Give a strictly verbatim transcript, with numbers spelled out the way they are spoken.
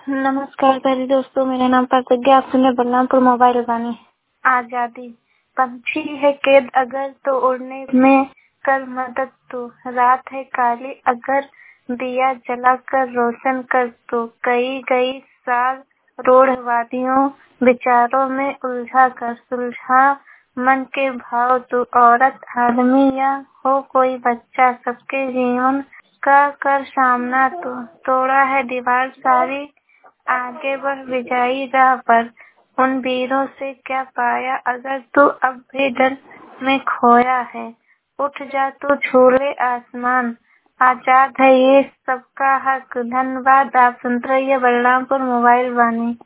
नमस्कार प्यारे दोस्तों, मेरा नाम प्रज्ञा, आप सुन रहे बलरामपुर मोबाइल वाणी। आजादी पंछी है कैद अगर तो उड़ने में कर मदद तो, रात है काली अगर दिया जलाकर रोशन कर तो, कई कई साल रोड वादियों विचारों में उलझा कर सुलझा मन के भाव तो, औरत आदमी या हो कोई बच्चा सबके जीवन का कर सामना तो, तोड़ा है दीवार सारी आगे बढ़ विजयी राह पर, उन वीरों से क्या पाया अगर तू अब भी डर में खोया है, उठ जा तू छू ले आसमान, आजाद है ये सबका हक। धन्यवाद। आप सुन रही है बलरामपुर मोबाइल वाणी।